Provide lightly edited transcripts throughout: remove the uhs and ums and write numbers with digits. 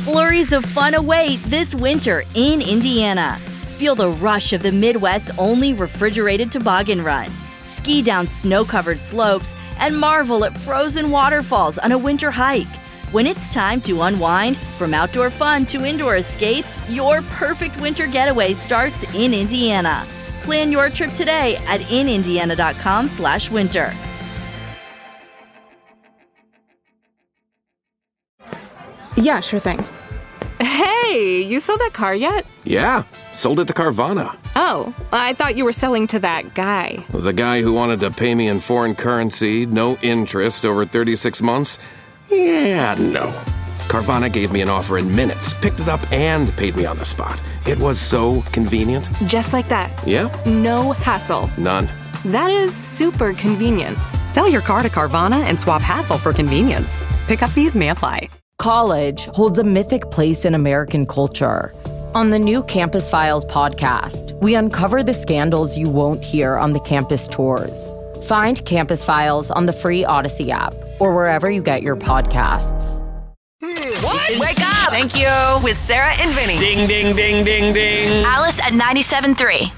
Flurries of fun await this winter in Indiana. Feel the rush of the Midwest's only refrigerated toboggan run. Ski down snow-covered slopes and marvel at frozen waterfalls on a winter hike. When it's time to unwind, from outdoor fun to indoor escapes, your perfect winter getaway starts in Indiana. Plan your trip today at inindiana.com/winter. Yeah, sure thing. Hey, you sold that car yet? Yeah, sold it to Carvana. Oh, I thought you were selling to that guy. The guy who wanted to pay me in foreign currency, no interest, over 36 months? Yeah, no. Carvana gave me an offer in minutes, picked it up, and paid me on the spot. It was so convenient. Just like that. Yeah? No hassle. None. That is super convenient. Sell your car to Carvana and swap hassle for convenience. Pickup fees may apply. College holds a mythic place in American culture. On the new Campus Files podcast, we uncover the scandals you won't hear on the campus tours. Find Campus Files on the free Odyssey app or wherever you get your podcasts. What? Wake up! Thank you. With Sarah and Vinny. Ding, ding, ding, ding, ding. Alice at 97.3.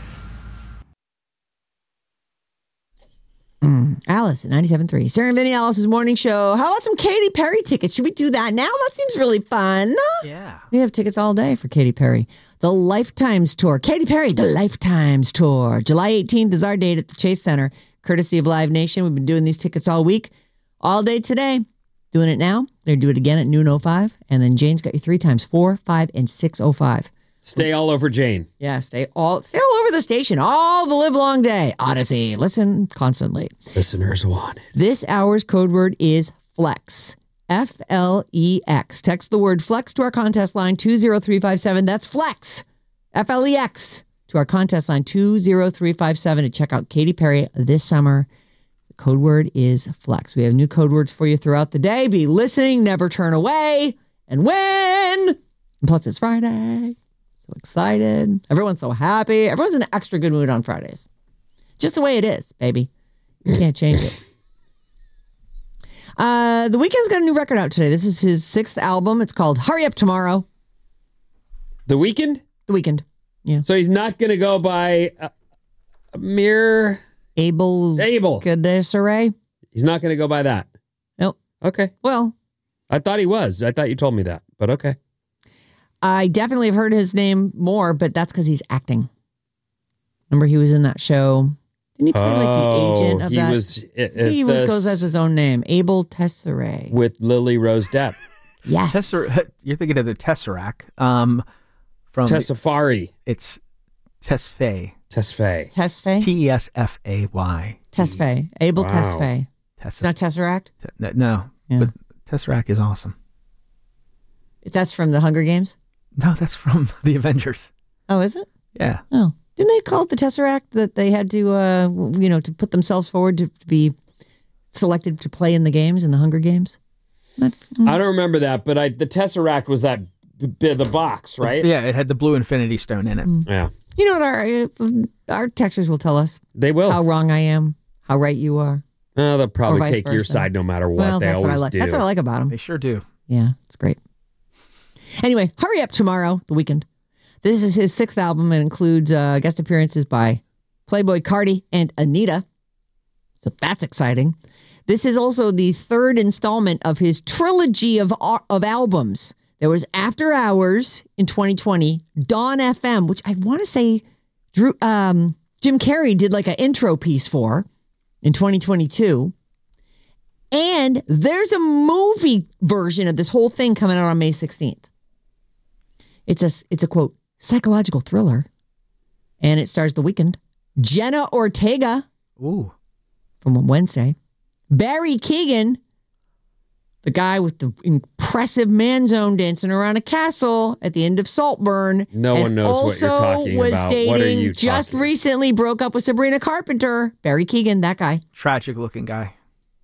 Alice at 97.3. Sarah and Vinny, Alice's morning show. How about some Katy Perry tickets? Should we do that now? That seems really fun. Yeah. We have tickets all day for Katy Perry. The Lifetimes Tour. Katy Perry, the Lifetimes Tour. July 18th is our date at the Chase Center, courtesy of Live Nation. We've been doing these tickets all week, all day today. Doing it now. They're do it again at noon 05. And then Jane's got you 3 times, 4, 5, and 6:05. Stay all over Jane. Yeah, stay all over the station all the live long day. Odyssey. Listen constantly. Listeners wanted. This hour's code word is FLEX. FLEX. Text the word FLEX to our contest line 20357. That's FLEX. FLEX to our contest line 20357 to check out Katy Perry this summer. The code word is FLEX. We have new code words for you throughout the day. Be listening, never turn away, and win. And plus, it's Friday. So excited. Everyone's so happy. Everyone's in an extra good mood on Fridays. Just the way it is, baby. You can't change it. The Weeknd's got a new record out today. This is his 6th album. It's called Hurry Up Tomorrow. The Weeknd? The Weeknd. Yeah. So he's not going to go by Amir Abel Gadesare? He's not going to go by that. Nope. Okay. Well, I thought he was. I thought you told me that, but okay. I definitely have heard his name more, but that's because he's acting. Remember, he was in that show. Didn't he play like the agent of he that? He goes as his own name, Abel Tesseract. With Lily Rose Depp. Yes. You're thinking of the Tesseract. From Tessafari. It's Tesfaye. Tesfaye. Tesfaye? Tesfay. Tesfaye. Abel Wow. Tesfaye. It's not Tesseract? No. Yeah. But Tesseract is awesome. That's from the Hunger Games? No, that's from the Avengers. Oh, is it? Yeah. Oh. Didn't they call it the Tesseract that they had to, to put themselves forward to be selected to play in the games, in the Hunger Games? I don't remember that, but the Tesseract was the box, right? Yeah, it had the blue Infinity Stone in it. Yeah. You know what our texters will tell us? They will. How wrong I am, how right you are. They'll probably vice take your versa. side no matter what. Well, They that's always what I like. do. That's what I like about them. They sure do. Yeah, it's great. Anyway, Hurry Up Tomorrow, The Weeknd. This is his 6th album. It includes guest appearances by Playboy Cardi and Anita. So that's exciting. This is also the 3rd installment of his trilogy of albums. There was After Hours in 2020, Dawn FM, which I want to say Jim Carrey did like an intro piece for in 2022. And there's a movie version of this whole thing coming out on May 16th. It's a quote, psychological thriller. And it stars The Weeknd, Jenna Ortega. Ooh. From Wednesday. Barry Keoghan, the guy with the impressive man zone dancing around a castle at the end of Saltburn. No one knows what you're talking was about. dating, What are you just talking? recently broke up with Sabrina Carpenter. Barry Keoghan, that guy. Tragic looking guy.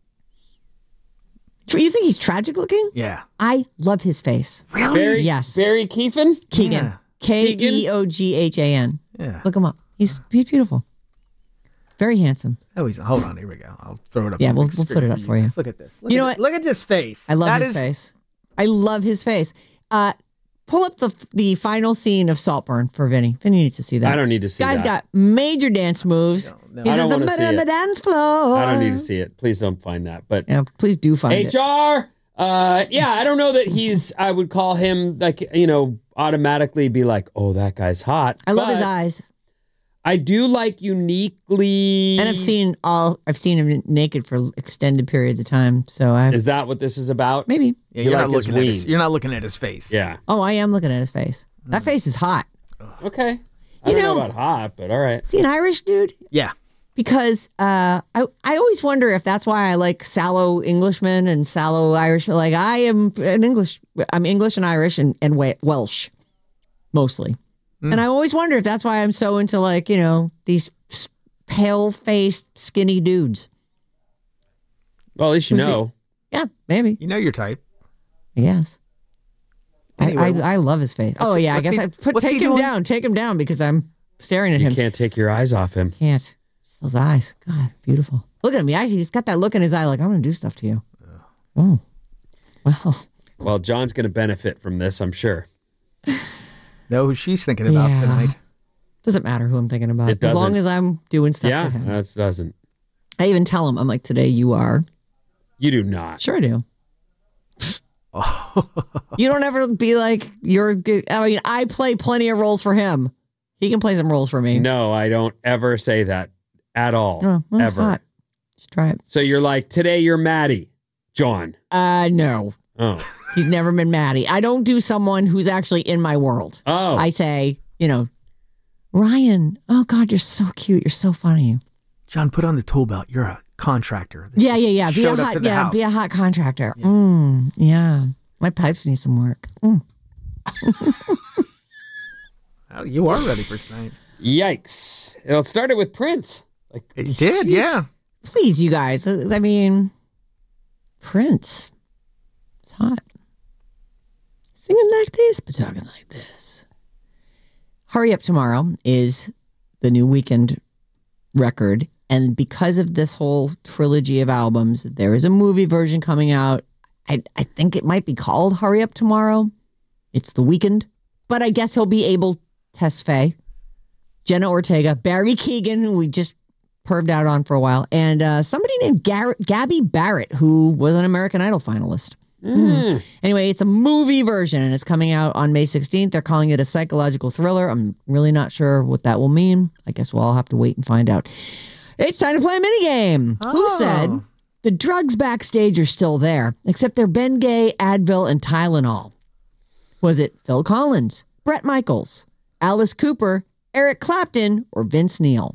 You think he's tragic looking? Yeah. I love his face. Really? Yes. Barry Keoghan? Keoghan. Yeah. Keoghan. Yeah. Look him up. He's beautiful. Very handsome. Oh, hold on. Here we go. I'll throw it up. Yeah, on the we'll big put it up screen for you. Look at this. You know what? Look at this face. I love his face. I love his face. pull up the final scene of Saltburn for Vinny. Vinny needs to see that. I don't need to see Guy's that. got major dance moves. No. He's I don't in the wanna see middle of the it. dance floor. I don't need to see it. Please don't find that. But Yeah, please do find it. HR, yeah, I don't know that I would call him like, automatically be like, oh, that guy's hot. I love his But eyes. I do like uniquely. And I've seen him naked for extended periods of time. So Is that what this is about? maybe. Yeah, You you're, like not his looking at his, ween. you're not looking at his face. Yeah. Oh, I am looking at his face. That face is hot. Okay. I don't know about hot, but all right. Is he an Irish dude? Yeah. Because I always wonder if that's why I like sallow Englishmen and sallow Irishmen. Like I'm English and Irish and Welsh, mostly. And I always wonder if that's why I'm so into like, these pale-faced, skinny dudes. Well, at least you know. Yeah, maybe. You know your type. I guess. Anyway, I love his face. Oh, yeah, I guess what's he take him doing? down. Take him down because I'm staring at You him. can't take your eyes off him. Can't. Just those eyes. God, beautiful. Look at him. He's got that look in his eye like, I'm going to do stuff to you. Oh. Well. Well, John's going to benefit from this, I'm sure. Know who she's thinking about Yeah. tonight. Doesn't matter who I'm thinking about. It As long doesn't. as I'm doing stuff Yeah, to him. that doesn't. I even tell him, I'm like, today you are. You do not. Sure I do. You don't ever be like, you're good. I mean, I play plenty of roles for him. He can play some roles for me. No, I don't ever say that at all. Oh, well, it's ever. hot. Just try it. So you're like, today you're Maddie. John. No. Oh. He's never been Maddie. I don't do someone who's actually in my world. Oh. I say, Ryan, oh God, you're so cute. You're so funny. John, put on the tool belt. You're a contractor. Yeah. Be a Showed up to hot, the house. be a hot contractor. Yeah. My pipes need some work. Oh, you are ready for tonight. Yikes. It started with Prince. It did, yeah. Please, you guys. I mean, Prince. It's hot. Singing like this, but talking like this. Hurry Up Tomorrow is the new Weekend record. And because of this whole trilogy of albums, there is a movie version coming out. I think it might be called Hurry Up Tomorrow. It's the Weekend. But I guess he'll be able, Tess Faye, Jenna Ortega, Barry Keegan, who we just perved out on for a while, and somebody named Gabby Barrett, who was an American Idol finalist. Anyway, it's a movie version, and it's coming out on May 16th. They're calling it a psychological thriller. I'm really not sure what that will mean. I guess we'll all have to wait and find out. It's time to play a minigame. Who said the drugs backstage are still there, except they're Bengay, Advil, and Tylenol? Was it Phil Collins, Bret Michaels, Alice Cooper, Eric Clapton, or Vince Neil?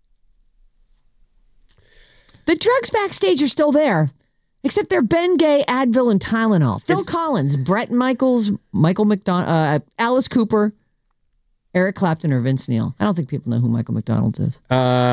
The drugs backstage are still there, except they're Bengay, Advil, and Tylenol. Phil Collins, Bret Michaels, Michael McDonald, Alice Cooper, Eric Clapton, or Vince Neil. I don't think people know who Michael McDonald is.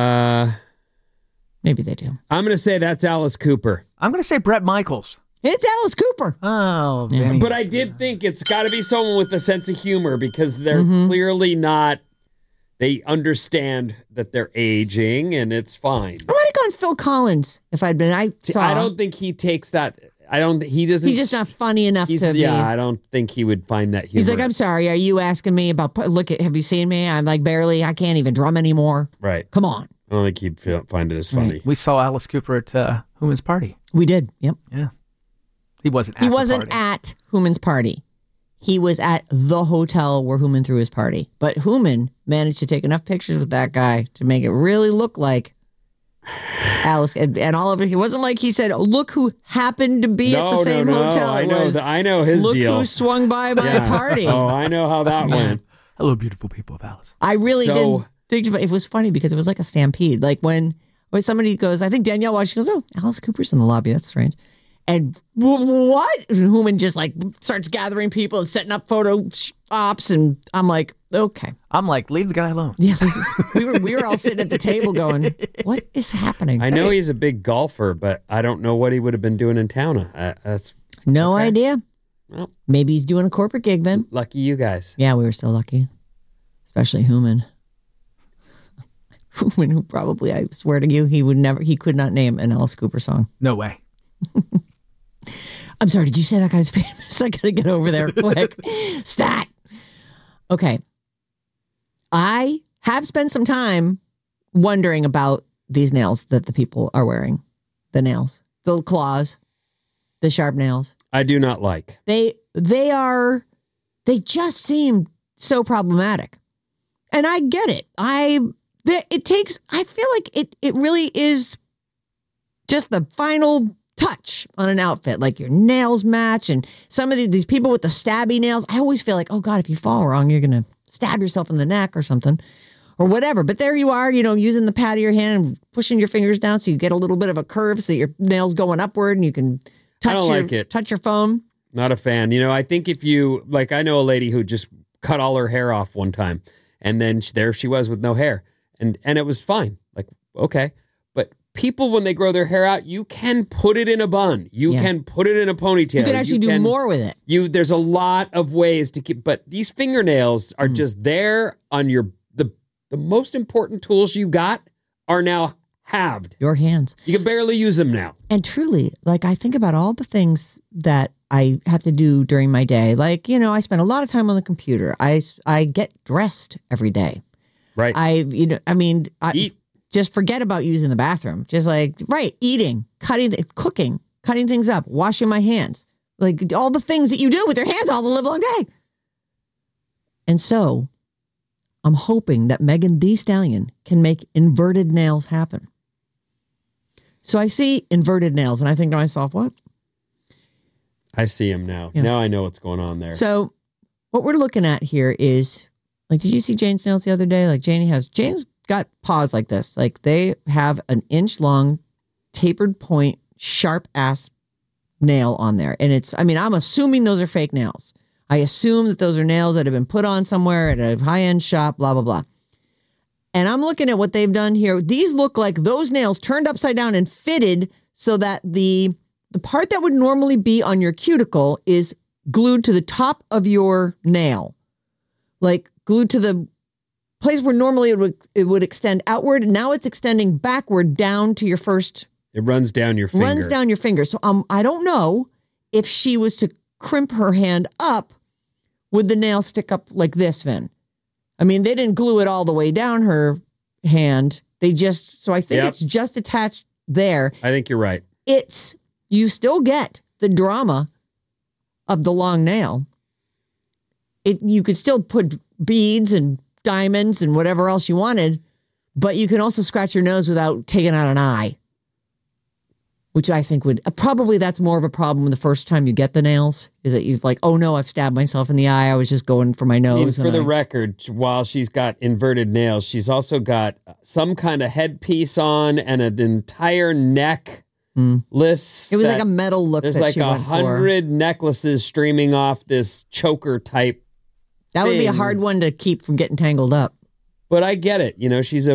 Maybe they do. I'm going to say that's Alice Cooper. I'm going to say Bret Michaels. It's Alice Cooper. Oh, Vinny. But I did think it's got to be someone with a sense of humor because they're clearly not, they understand that they're aging and it's fine. I might have gone Phil Collins if I'd been. I don't think he takes that. He doesn't. He's just not funny enough to be. Yeah, I don't think he would find that humorous. He's like, I'm sorry. Are you asking me about? Have you seen me? I'm like I can't even drum anymore. Right. Come on. I don't think he'd find it as funny. We saw Alice Cooper at Human's party. We did. Yep. Yeah. He wasn't at He the wasn't party. at Human's party. He was at the hotel where Human threw his party. But Human managed to take enough pictures with that guy to make it really look like Alice and all of it. It wasn't like he said, "Look who happened to be at the same hotel." I know his Look deal. who swung by my party. Oh, I know how that went. Hello, beautiful people of Alice. I really didn't think about it. It was funny because it was like a stampede. Like when somebody goes, I think Danielle watched, she goes, "Oh, Alice Cooper's in the lobby. That's strange." And what? And Human just like starts gathering people and setting up photo ops, and I'm like, okay. I'm like, leave the guy alone. Yeah, we were all sitting at the table going, what is happening? I know he's a big golfer, but I don't know what he would have been doing in town. That's no idea. Well, maybe he's doing a corporate gig then. Lucky you guys. Yeah, we were still lucky, especially Human. Human, who probably, I swear to you, he could not name an Alice Cooper song. No way. I'm sorry, did you say that guy's famous? I gotta get over there quick. Stat. Okay. I have spent some time wondering about these nails that the people are wearing. The nails, the claws, the sharp nails. I do not like. They just seem so problematic. And I get it. I feel like it really is just the final touch on an outfit. Like your nails match, and some of these people with the stabby nails, I always feel like, oh God, if you fall wrong, you're going to stab yourself in the neck or something or whatever. But there you are, using the pad of your hand and pushing your fingers down so you get a little bit of a curve so that your nail's going upward and you can touch your phone. Not a fan. I think if you, like, I know a lady who just cut all her hair off one time, and then there she was with no hair, and it was fine. Like, okay. But people, when they grow their hair out, you can put it in a bun. You can put it in a ponytail. You can actually do more with it. There's a lot of ways to keep, but these fingernails are just there on the most important tools you got are now halved. Your hands. You can barely use them now. And truly, like, I think about all the things that I have to do during my day. Like, I spend a lot of time on the computer. I get dressed every day. Right. Eat. Just forget about using the bathroom. Just eating, cooking, cutting things up, washing my hands. Like all the things that you do with your hands all the live long day. And so I'm hoping that Megan Thee Stallion can make inverted nails happen. So I see inverted nails and I think to myself, what? I see him now. Yeah. Now I know what's going on there. So what we're looking at here is, like, did you see Jane's nails the other day? Like Jane's got paws like this. Like they have an inch long, tapered point, sharp ass nail on there. And I'm assuming those are fake nails. I assume that those are nails that have been put on somewhere at a high-end shop, blah, blah, blah. And I'm looking at what they've done here. These look like those nails turned upside down and fitted so that the part that would normally be on your cuticle is glued to the top of your nail. Like glued to the place where normally it would extend outward. Now it's extending backward down to your first. It runs down your finger. Runs down your finger. So I don't know if she was to crimp her hand up, would the nail stick up like this, Vin? I mean, they didn't glue it all the way down her hand. So I think it's just attached there. I think you're right. You still get the drama of the long nail. You could still put beads and diamonds and whatever else you wanted, but you can also scratch your nose without taking out an eye, which I think would probably, that's more of a problem the first time you get the nails, is that you've like, oh no, I've stabbed myself in the eye. I was just going for my nose. For the record, while she's got inverted nails, she's also got some kind of headpiece on and an entire neck list. It was like a metal look. There's like 100 necklaces streaming off this choker type. That would be a hard one to keep from getting tangled up. But I get it. She's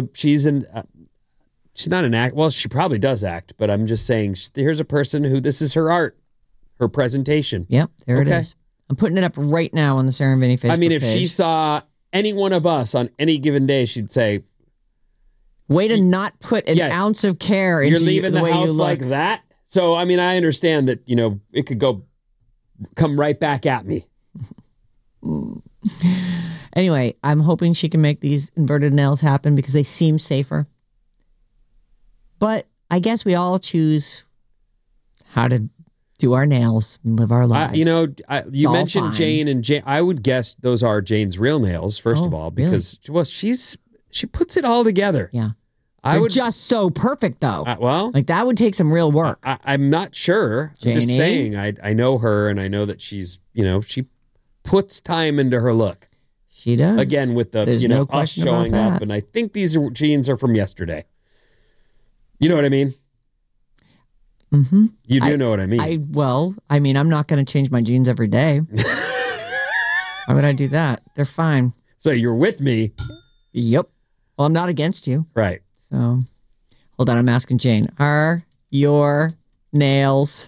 not an act. Well, she probably does act, but I'm just saying, here's a person who this is her art, her presentation. Yep, there it is. I'm putting it up right now on the Sarah and Vinny Facebook page. If she saw any one of us on any given day, she'd say, way to not put an ounce of care into you're leaving the way house you look. like that. So, I understand that, it could come right back at me. Anyway, I'm hoping she can make these inverted nails happen because they seem safer. But I guess we all choose how to do our nails and live our lives. You mentioned Jane, and Jane. I would guess those are Jane's real nails, first of all, because she puts it all together. Yeah. They're just so perfect, though. Like that would take some real work. I'm not sure. Janie? I'm just saying. I know her, and I know that she's, she puts time into her look. She does. Again, with the no us question showing about that. up, and I think these jeans are from yesterday. You know what I mean? Mm-hmm. You do know what I mean. I'm not going to change my jeans every day. Why would I do that? They're fine. So you're with me. Yep. Well, I'm not against you. Right. So, hold on. I'm asking Jane. Are your nails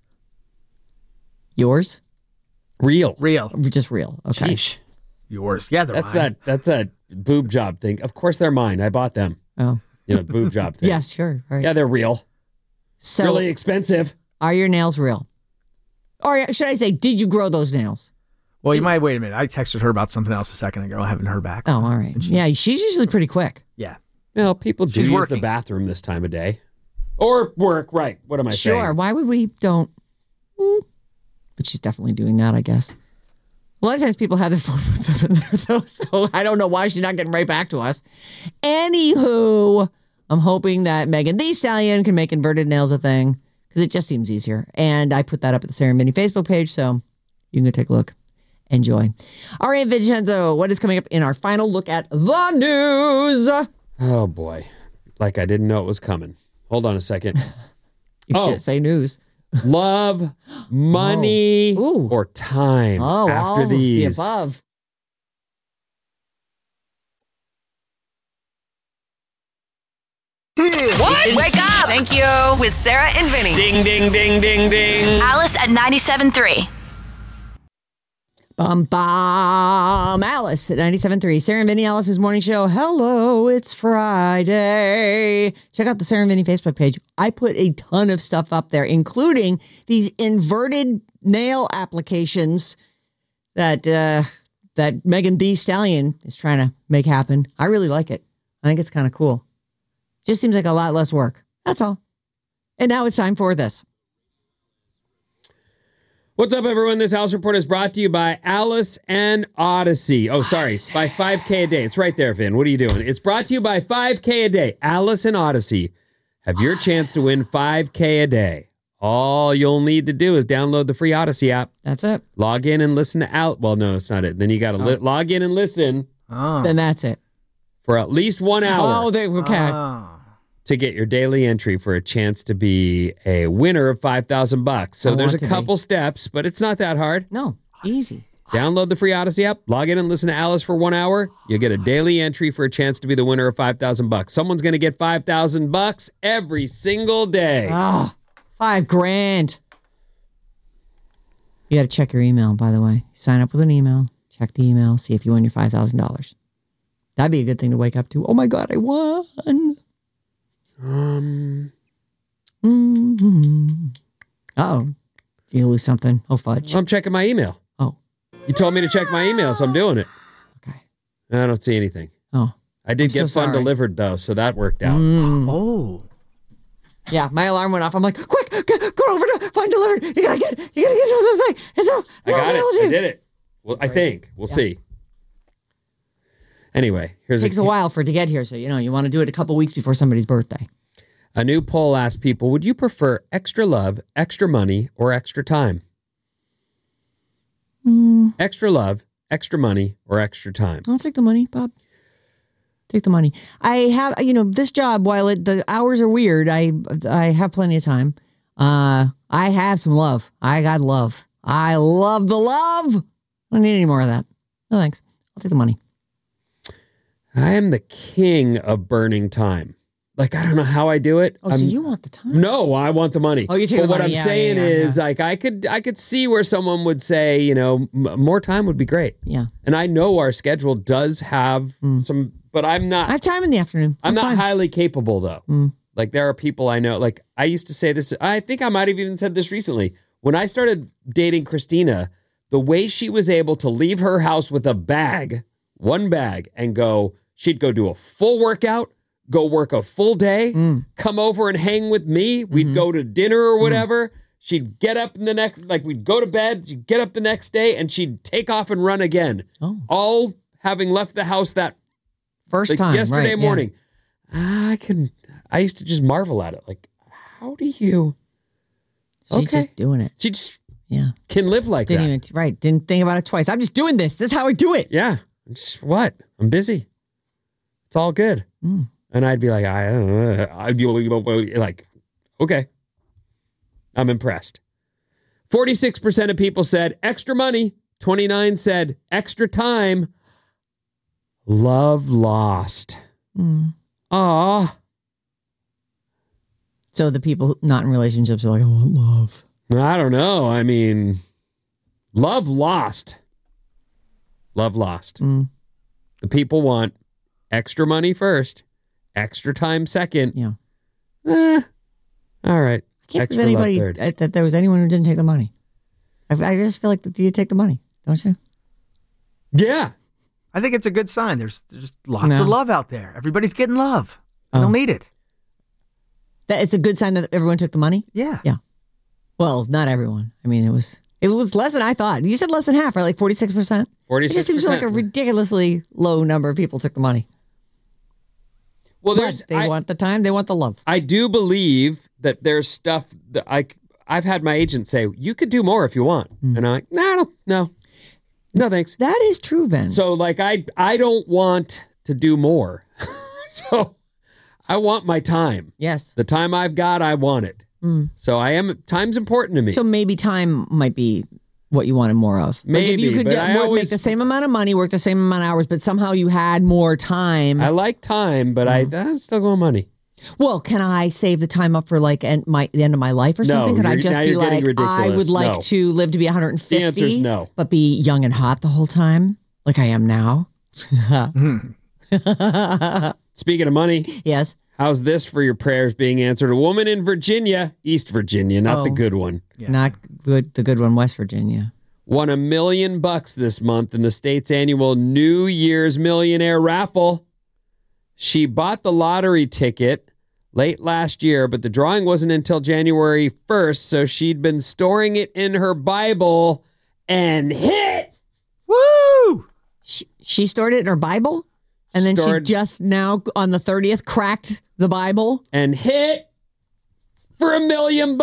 yours? Real. Just real. Okay. Sheesh. Yours. Yeah, they're mine. That's a boob job thing. Of course they're mine. I bought them. Oh. Boob job thing. Yes, sure. Right. Yeah, they're real. So, really expensive. Are your nails real? Or should I say, did you grow those nails? Well, you might wait a minute. I texted her about something else a second ago. I haven't heard back. Oh, all right. Yeah, she's usually pretty quick. Yeah. Well, people do She's use working. the bathroom this time of day. Or work, right. What am I saying? Sure. Why would we don't? But she's definitely doing that, I guess. A lot of times people have their phone with them in there, though, so I don't know why she's not getting right back to us. Anywho, I'm hoping that Megan Thee Stallion can make inverted nails a thing because it just seems easier. And I put that up at the Sarah and Vinny Facebook page, so you can go take a look. Enjoy. All right, Vincenzo, what is coming up in our final look at the news? Oh, boy. Like I didn't know it was coming. Hold on a second. You just say news. Love, money, or time after these. The above. What? Wake up! Thank you. With Sarah and Vinny. Ding, ding, ding, ding, ding. Alice at 97.3. Bum, bum. Alice at 97.3. Sarah and Vinny, Alice's morning show. Hello, it's Friday. Check out the Sarah and Vinny Facebook page. I put a ton of stuff up there, including these inverted nail applications that Megan Thee Stallion is trying to make happen. I really like it. I think it's kind of cool. Just seems like a lot less work. That's all. And now it's time for this. What's up, everyone? This House Report is brought to you by Alice and Odyssey. Oh, sorry, by 5K a day. It's right there, Vin. What are you doing? It's brought to you by 5K a day. Alice and Odyssey have your chance to win 5K a day. All you'll need to do is download the free Odyssey app. That's it. Log in and listen to Al. Well, no, it's not it. Then you got to log in and listen. Then that's it. For at least 1 hour. Oh, okay. To get your daily entry for a chance to be a winner of $5,000. So there's a couple steps, but it's not that hard. No, easy. Download the free Odyssey app, log in and listen to Alice for 1 hour. You'll get a daily entry for a chance to be the winner of $5,000. Someone's going to get $5,000 every single day. Oh, $5,000. You got to check your email, by the way. Sign up with an email, check the email, see if you won your $5,000. That'd be a good thing to wake up to. Oh my God, I won. Uh-oh. Did you lose something? Oh, fudge. I'm checking my email. Oh. You told me to check my email, so I'm doing it. Okay. I don't see anything. Oh. I did get fun delivered, though, so that worked out. Oh. Yeah, my alarm went off. I'm like, quick, go over to Fun Delivered. You gotta get to the thing. I got it. I did it. Well, I think. We'll see. Anyway, it takes a while for it to get here, so you want to do it a couple weeks before somebody's birthday. A new poll asked people, would you prefer extra love, extra money, or extra time? Extra love, extra money, or extra time? I'll take the money, Bob. Take the money. I have, this job, while the hours are weird, I have plenty of time. I have some love. I got love. I love the love. I don't need any more of that. No, thanks. I'll take the money. I am the king of burning time. Like, I don't know how I do it. Oh, so you want the time? No, I want the money. Oh, you take the money. But what I'm saying is, like, I could see where someone would say, more time would be great. Yeah. And I know our schedule does have some, but I'm not. I have time in the afternoon. I'm not highly capable, though. Like, there are people I know, like, I used to say this, I think I might have even said this recently. When I started dating Christina, the way she was able to leave her house with one bag, and she'd go do a full workout, go work a full day, come over and hang with me. We'd go to dinner or whatever. She'd get up we'd go to bed, she'd get up the next day, and she'd take off and run again. Oh. All having left the house that first time yesterday morning. Yeah. I used to just marvel at it. Like, how do you? She's just doing it. She just can live like that. Didn't think about it twice. I'm just doing this. This is how I do it. Yeah. I'm busy. It's all good. And I'd be like, okay. I'm impressed. 46% of people said extra money. 29 said extra time. Love lost. Aw. So the people not in relationships are like, I want love. I don't know. I mean, love lost. Love lost. The people want extra money first, extra time second. Yeah. All right. I can't think of anybody that there was anyone who didn't take the money. I just feel like you take the money, don't you? Yeah. I think it's a good sign. There's lots of love out there. Everybody's getting love. They don't need it. That it's a good sign that everyone took the money? Yeah. Yeah. Well, not everyone. I mean, it was less than I thought. You said less than half, right? Like 46%? 46%. It just seems like a ridiculously low number of people took the money. Well, they want the time, they want the love. I do believe that there's stuff that I've had my agent say, you could do more if you want. And I'm like, no, thanks. That is true, Ben. So like, I don't want to do more. So I want my time. Yes. The time I've got, I want it. So time's important to me. So maybe time might be what you wanted more of. Like if you could make the same amount of money, work the same amount of hours, but somehow you had more time. I like time, but I'm still going money. Well, can I save the time up for like the end of my life or something? Could I just be like, I would like to live to be 150? The answer is no. But be young and hot the whole time, like I am now? Speaking of money. Yes. How's this for your prayers being answered? A woman in Virginia, East Virginia, not the good one. Yeah. Not good, the good one, West Virginia. Won $1 million this month in the state's annual New Year's Millionaire raffle. She bought the lottery ticket late last year, but the drawing wasn't until January 1st, so she'd been storing it in her Bible and hit. Woo! She stored it in her Bible? And then she just now on the 30th cracked the Bible and hit for $1 million.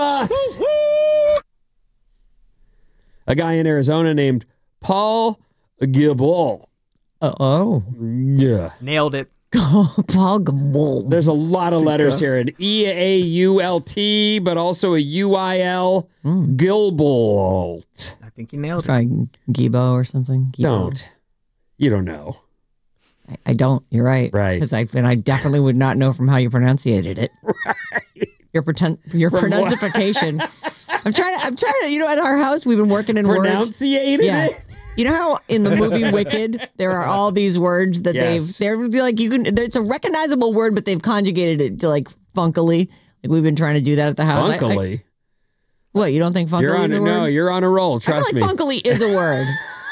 A guy in Arizona named Paul Gilboa. Oh. Yeah. Nailed it. Paul Gilboa. There's a lot of letters here. An E-A-U-L-T, but also a U-I-L. Gilboa. I think you nailed it. Try Gibo or something. Gibo. Don't. You don't know. I don't. You're right. Right. Because I definitely would not know from how you pronunciated it. Right. Your pronunciation. I'm trying to, at our house, we've been working in Pronunciated words. it? You know how in the movie Wicked, there are all these words that they're like, it's a recognizable word, but they've conjugated it to like funkily. Like we've been trying to do that at the house. Funkily? What, you don't think funkily is a word? No, you're on a roll. Trust me. Funkily is a word.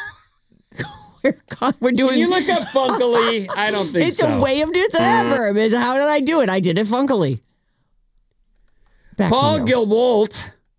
We're doing. Can you look up funkily? I don't think it's so. It's a way of doing. It's an adverb. How did I do it? I did it funkily. Paul Gilboa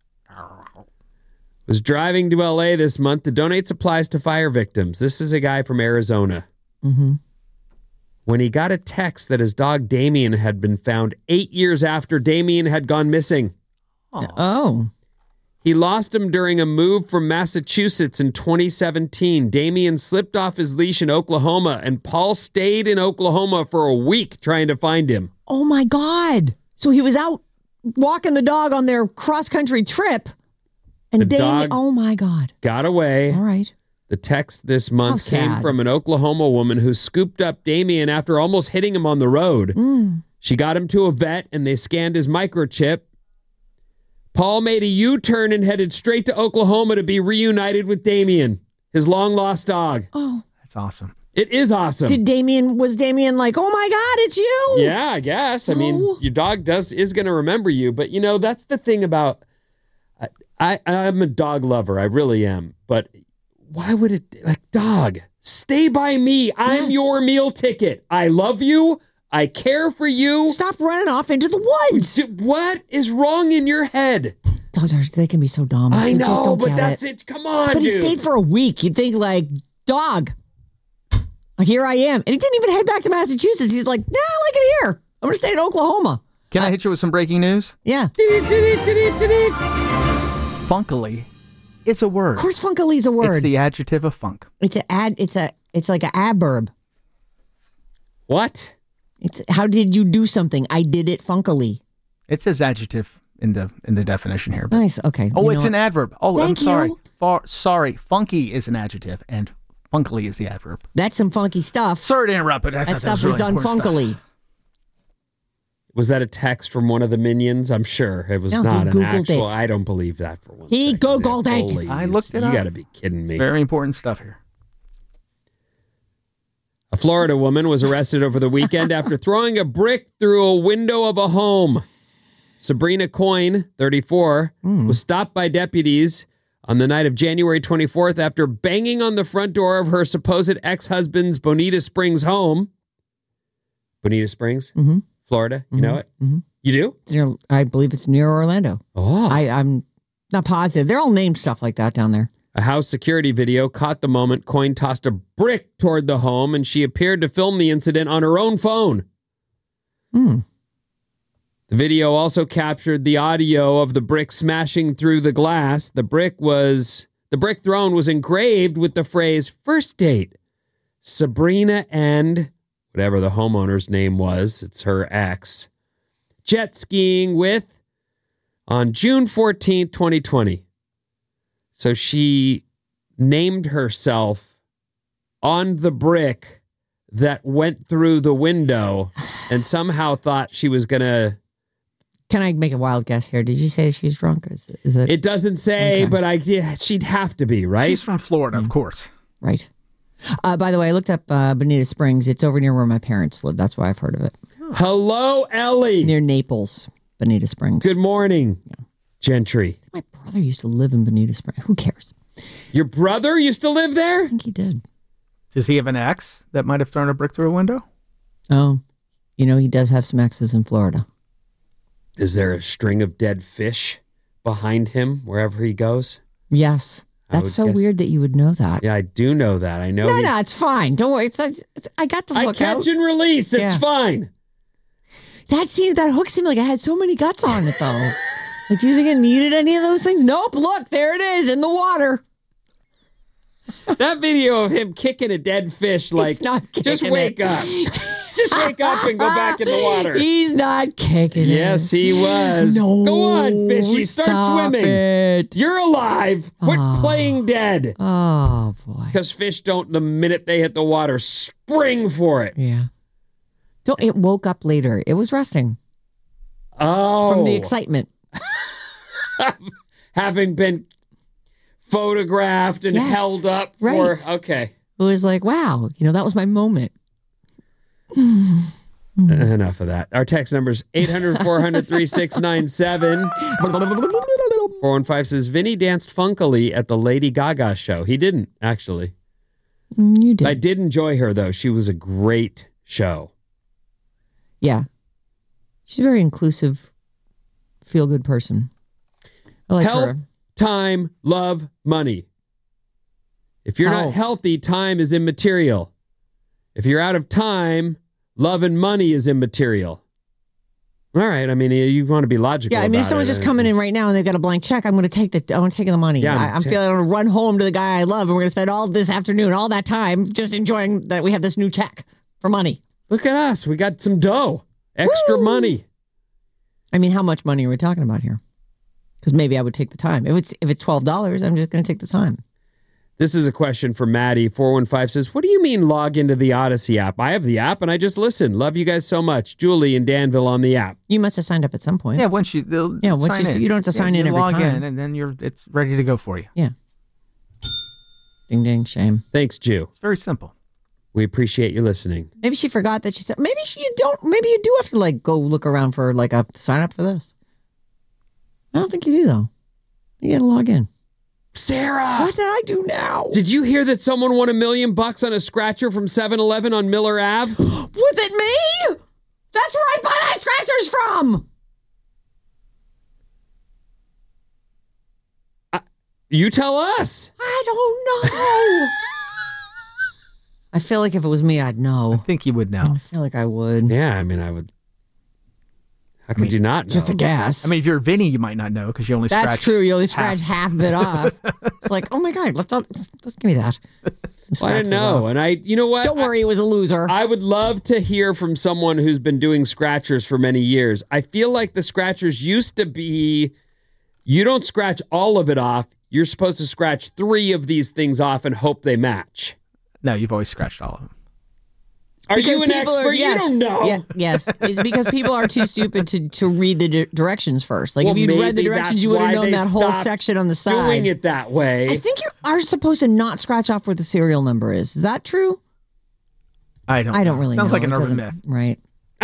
was driving to LA this month to donate supplies to fire victims. This is a guy from Arizona. Mm-hmm. When he got a text that his dog Damien had been found 8 years after Damien had gone missing. Oh. He lost him during a move from Massachusetts in 2017. Damien slipped off his leash in Oklahoma, and Paul stayed in Oklahoma for a week trying to find him. Oh, my God. So he was out walking the dog on their cross-country trip, and Damien, oh, my God. Got away. All right. The text this month came from an Oklahoma woman who scooped up Damien after almost hitting him on the road. She got him to a vet, and they scanned his microchip. Paul made a U-turn and headed straight to Oklahoma to be reunited with Damien, his long-lost dog. Oh. That's awesome. It is awesome. Was Damien like, oh my God, it's you? Yeah, I guess. I mean, your dog is going to remember you. But, that's the thing about, I'm a dog lover. I really am. But why would it, dog, stay by me. I'm your meal ticket. I love you. I care for you. Stop running off into the woods. What is wrong in your head? Dogs they can be so dumb. I know, just don't but get that's it. Come on, But he stayed for a week. You'd think dog. Here I am. And he didn't even head back to Massachusetts. He's like, I like it here. I'm going to stay in Oklahoma. Can I hit you with some breaking news? Yeah. Funkily. It's a word. Of course funkily is a word. It's the adjective of funk. It's like an adverb. What? It's how did you do something? I did it funkily. It says adjective in the definition here. Nice. Okay. Oh, it's an adverb. Oh, Thank I'm sorry. you. Sorry. Funky is an adjective and funkily is the adverb. That's some funky stuff. Sorry to interrupt, but that stuff was done funkily. Was that a text from one of the minions? I'm sure it was not an actual. I don't believe that for one. He Googled it. Holy, I looked it up. You got to be kidding me. It's very important stuff here. A Florida woman was arrested over the weekend after throwing a brick through a window of a home. Sabrina Coyne, 34, was stopped by deputies on the night of January 24th after banging on the front door of her supposed ex-husband's Bonita Springs home. Bonita Springs, Florida. You know it? Mm-hmm. You do? It's near, I believe it's near Orlando. Oh. I'm not positive. They're all named stuff like that down there. A house security video caught the moment Coyne tossed a brick toward the home, and she appeared to film the incident on her own phone. The video also captured the audio of the brick smashing through the glass. The brick thrown was engraved with the phrase "First date, Sabrina and," whatever the homeowner's name was, it's her ex, "jet skiing with," on June 14th, 2020. So she named herself on the brick that went through the window and somehow thought she was going to... Can I make a wild guess here? Did you say she's drunk? Is it? It doesn't say, Okay. but she'd have to be, right? She's from Florida, of course. Right. By the way, I looked up Bonita Springs. It's over near where my parents live. That's why I've heard of it. Hello, Ellie. Near Naples, Bonita Springs. Good morning, Gentry. My brother used to live in Bonita Springs. Who cares? Your brother used to live there? I think he did. Does he have an ex that might have thrown a brick through a window? Oh, he does have some exes in Florida. Is there a string of dead fish behind him wherever he goes? Yes. That's so weird that you would know that. Yeah, I do know that. I know. No, it's fine. Don't worry. I got the hook I catch out. and release. It's fine. That hook seemed like it had so many guts on it, though. Like, do you think it needed any of those things? Nope. Look, there it is in the water. That video of him kicking a dead fish, like, He's not just kicking wake it. up. Just wake up and go back in the water. He's not kicking it. Yes, he was. No, go on, fishy. Start stop swimming. it. You're alive. Quit playing dead. Oh, boy. Because fish don't, the minute they hit the water, spring for it. Yeah. It woke up later. It was resting Oh. from the excitement. Having been photographed and Yes, held up for... right. Okay. It was like, wow, that was my moment. Enough of that. Our text number is 800-400-3697. 415 says, Vinny danced funkily at the Lady Gaga show. He didn't, actually. You did. I did enjoy her, though. She was a great show. Yeah. She's a very inclusive, feel-good person. I like Health, her. time, love, money. If you're not healthy, time is immaterial. If you're out of time, love and money is immaterial. All right. I mean, you want to be logical. Yeah, I mean, about if someone's it. just coming in right now and they've got a blank check, I want to take the money. Yeah, I'm feeling I'm going to run home to the guy I love, and we're going to spend all this afternoon, all that time, just enjoying that we have this new check for money. Look at us. We got some dough. Extra money. I mean, how much money are we talking about here? Because maybe I would take the time. If it's $12, I'm just going to take the time. This is a question for Maddie. 415 says, what do you mean log into the Odyssey app? I have the app and I just listen. Love you guys so much. Julie in Danville on the app. You must have signed up at some point. Yeah, once you sign in. you don't have to sign in you every log time. in, and then it's ready to go for you. Yeah. Ding, ding, shame. Thanks, Jew. It's very simple. We appreciate you listening. Maybe she forgot that she said, maybe you do have to go look around for a sign up for this. I don't think you do, though. You got to log in. Sarah! What did I do now? Did you hear that someone won $1 million on a scratcher from 7-Eleven on Miller Ave? Was it me? That's where I buy my scratchers from. You tell us. I don't know. I feel like if it was me, I'd know. I think you would know. I feel like I would. Yeah, I mean, I would. How could you not know? Just a guess. I mean, if you're Vinny, you might not know because you only scratch. That's true. You only scratch half of it off. It's like, oh my God, let's give me that. Well, I didn't know. And you know what? Don't worry, it was a loser. I would love to hear from someone who's been doing scratchers for many years. I feel like the scratchers used to be, you don't scratch all of it off. You're supposed to scratch 3 of these things off and hope they match. No, you've always scratched all of them. Are you an expert? You don't know. Yeah, yes. It's because people are too stupid to read the directions first. Like, Well, if you'd read the maybe directions, that's you would have why known they that whole stopped section on the side. Doing it that way. I think you are supposed to not scratch off where the serial number is. Is that true? I don't really know. Sounds like an It urban doesn't- myth. Right.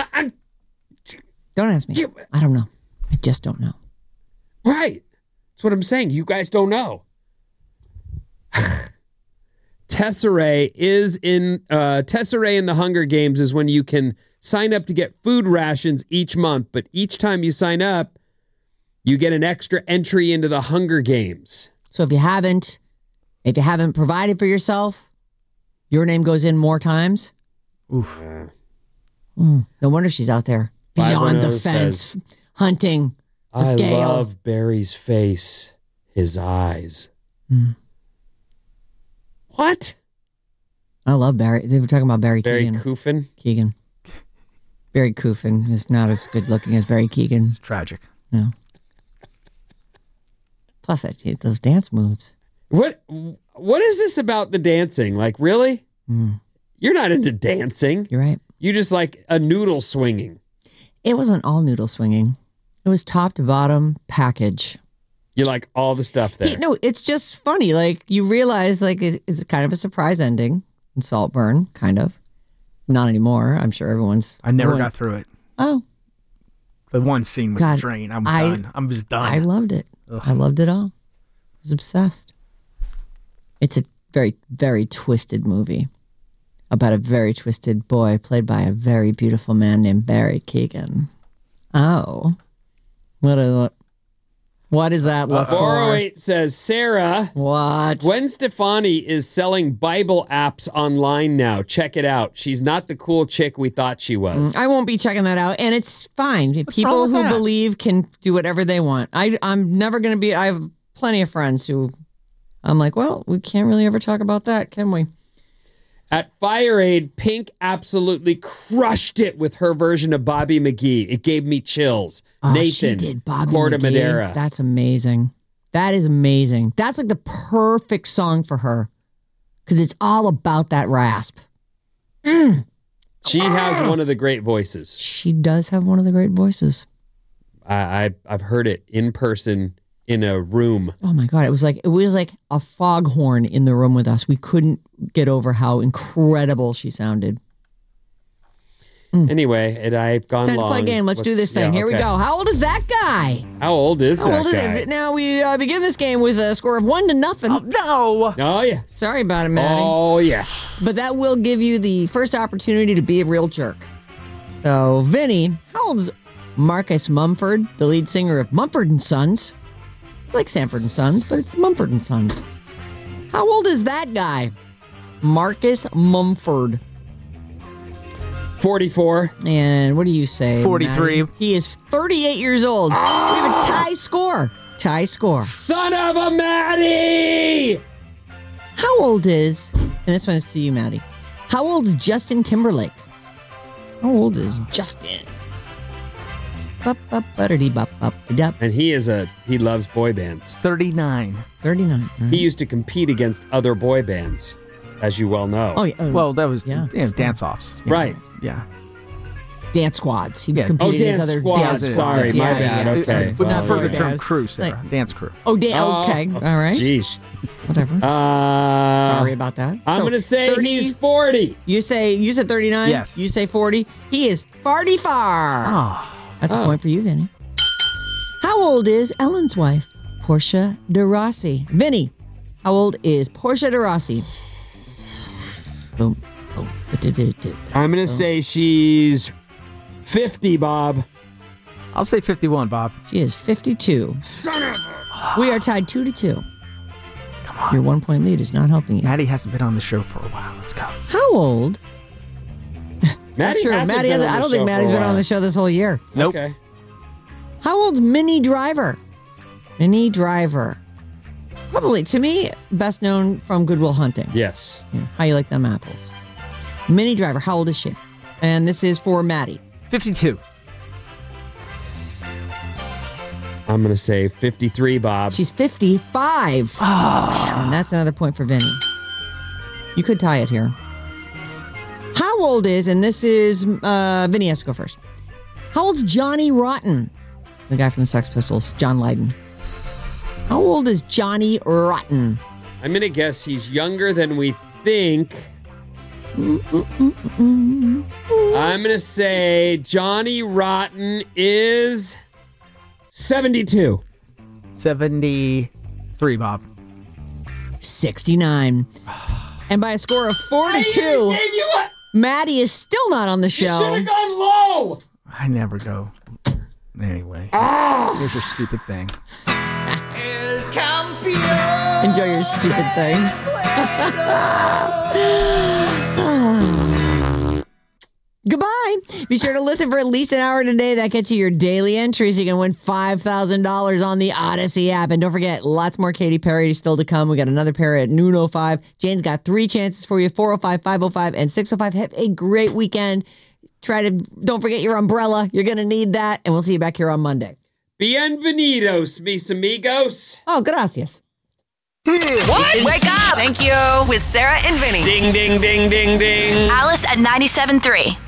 Don't ask me. I don't know. I just don't know. Right. That's what I'm saying. You guys don't know. Tesserae is in Tesserae in the Hunger Games is when you can sign up to get food rations each month, but each time you sign up, you get an extra entry into the Hunger Games. So if you haven't provided for yourself, your name goes in more times. Oof. No wonder she's out there beyond the 510 fence says, hunting. I Gale. love Barry's face, his eyes. What? I love Barry. They were talking about Barry Keegan. Keegan? Barry Coofin is not as good looking as Barry Keegan. It's tragic. No. Plus those dance moves. What is this about the dancing? Like, really? You're not into dancing. You're right. You just like a noodle swinging. It wasn't all noodle swinging. It was top to bottom package. You like all the stuff there. No, it's just funny. Like, you realize, like, it's kind of a surprise ending in Saltburn, kind of. Not anymore. I'm sure I never got through it. Oh. The one scene with God, the train. I'm done. I'm just done. I loved it. Ugh. I loved it all. I was obsessed. It's a very, very twisted movie about a very twisted boy played by a very beautiful man named Barry Keegan. Oh. What is that look for? 408 says, Sarah. What? Gwen Stefani is selling Bible apps online now. Check it out. She's not the cool chick we thought she was. I won't be checking that out, and it's fine. People who believe can do whatever they want. I'm never going to be. I have plenty of friends who I'm like, well, we can't really ever talk about that, can we? At Fire Aid, Pink absolutely crushed it with her version of Bobby McGee. It gave me chills. Nathan, she did Bobby Corda McGee. Madera. That's amazing. That is amazing. That's like the perfect song for her because it's all about that rasp. She has one of the great voices. She does have one of the great voices. I've heard it in person in a room. Oh my God. It was like a foghorn in the room with us. We couldn't get over how incredible she sounded. Anyway, I've gone Time long. to play a game. Let's do this thing. Here we go. How old is that guy? How old is that guy? It? Now we begin this game with a score of 1-0. Oh, no. Oh, yeah. Sorry about it, Maddie. Oh, yeah. But that will give you the first opportunity to be a real jerk. So, Vinny, how old is Marcus Mumford, the lead singer of Mumford & Sons? It's like Sanford & Sons, but it's Mumford & Sons. How old is that guy? Marcus Mumford. 44. And what do you say? 43. Maddie? He is 38 years old. We have a tie score. Tie score. Son of a Maddie! How old is, and this one is to you, Maddie. How old is Justin Timberlake? How old is Justin? And he loves boy bands. 39. 39. He used to compete against other boy bands, as you well know. Oh, yeah. Well, that was dance-offs. Right. Yeah. Dance squads. He Yeah. competed dance again's other squads. dance Sorry, squads. my bad. Okay. But not for the yeah. term crew, Sarah. Like- Dance crew. Okay. All right. Jeez. Whatever. Sorry Sorry about that. I'm So, going to say 30 he's 40. You said 39? Yes. You say 40? He is 44. That's a point for you, Vinny. How old is Ellen's wife, Portia de Rossi? Vinny, how old is Portia de Rossi? Boom. Boom. I'm going to say she's 50, Bob. I'll say 51, Bob. She is 52. Son of a... We are tied 2-2. Come on. Your 1-point lead is not helping you. Maddie hasn't been on the show for a while. Let's go. How old? That's true. hasn't Maddie been hasn't, on I the don't think show Maddie's for a been on while. the show this whole year. Nope. Okay. How old's Minnie Driver? Minnie Driver. Probably, to me, best known from Good Will Hunting. Yes. Yeah. How you like them apples? Minnie Driver, how old is she? And this is for Maddie. 52. I'm going to say 53, Bob. She's 55. And that's another point for Vinny. You could tie it here. How old is, and this is, Vinny has to go first. How old's Johnny Rotten? The guy from the Sex Pistols, John Lydon. How old is Johnny Rotten? I'm going to guess he's younger than we think. I'm going to say Johnny Rotten is 72. 73, Bob. 69. And by a score of 4-2, Maddie is still not on the show. You should have gone low. I never go. Anyway, here's your stupid thing. Enjoy your stupid thing. Goodbye. Be sure to listen for at least an hour today. That gets you your daily entries. You can win $5,000 on the Odyssey app. And don't forget, lots more Katy Perry still to come. We got another pair at noon 05. Jane's got 3 chances for you, 405, 505, and 605. Have a great weekend. Don't forget your umbrella. You're going to need that. And we'll see you back here on Monday. Bienvenidos, mis amigos. Oh, gracias. What? Wake up! Thank you. With Sarah and Vinny. Ding, ding, ding, ding, ding. Alice at 97.3.